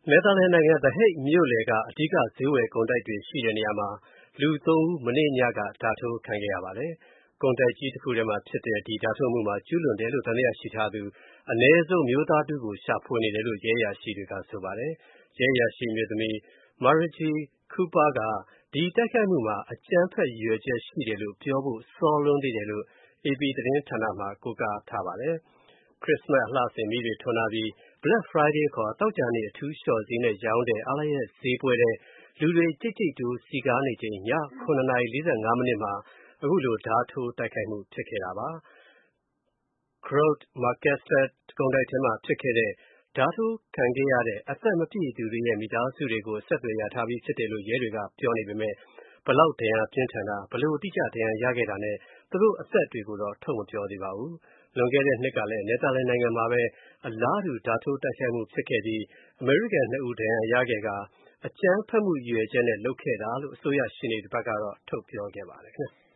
နယ်သာလန်နိုင်ငံ The Hague မြို့လယ်ကအဓိကဈေးဝယ်ကုန်တိုက်တွေရှိတဲ့နေရာမှာလူ ၃ ဦးမနေ့ညကဓားထိုးခံခဲ့ရပါတယ်။ ကုန်တိုက်ကြီးတစ်ခုထဲမှာဖြစ်တဲ့ဒီဓားထိုးမှုမှာကျူးလွန်တယ်လို့သံသယရှိထားသူအနည်းဆုံးအမျိုးသားတစ်ဦးကိုရှာဖွေနေတယ်လို့ရဲအရာရှိတွေကဆိုပါတယ်။ ရဲအရာရှိအမျိုးသမီး Marije Kuiper ကဒီတိုက်ခိုက်မှုမှာအကြမ်းဖက်ရည်ရွယ်ချက်ရှိတယ်လို့ပြောဖို့စောလွန်းသေးတယ်လို့ AP သတင်းဌာနမှာကိုးကားထားပါတယ်။ ခရစ္စမတ်အလှဆင်မီးတွေထွန်းထားပြီး Black Friday ခေါ်သောကြာနေ့အထူးလျှော့ဈေးနဲ့ရောင်းတဲ့အားလပ်ရက်ဈေးပွဲထဲလူတွေကြိတ်ကြိတ်တိုးစည်ကားနေချိန်ည 7:45 မိနစ်မှာအခုလိုဓားထိုးတိုက်ခိုက်မှုဖြစ်ခဲ့တာပါ။ Grote Marktstraat ကုန်တိုက်ထဲမှာဖြစ်ခဲ့တဲ့ဓားထိုးခံခဲ့ရတဲ့အသက်မပြည့်သူတွေရဲ့မိသားစုတွေကိုအဆက်အသွယ်ရထားပြီးဖြစ်တယ်လို့ရဲတွေကပြောနေပေမဲ့ဘယ်လောက်ဒဏ်ရာပြင်းထန်တာဘယ်လိုအတိအကျဒဏ်ရာရခဲ့တာနဲ့သူတို့အသက်တွေကိုတော့ထုတ်မပြောသေးပါဘူး။ လွန်ခဲ့တဲ့နှစ်ကလည်းနယ်သာလန်နိုင်ငံမှာပဲအလားတူဓားထိုးတိုက်ခိုက်မှုဖြစ်ခဲ့ပြီးအမေရိကန် 2 ဦးဒဏ်ရာရခဲ့ကာအကြမ်းဖက်မှုရည်ရွယ်ချက်နဲ့လုပ်ခဲ့တာလို့အစိုးရရှေ့နေတွေဘက်ကတော့ထုတ်ပြောခဲ့ပါတယ်ခင်ဗျာ။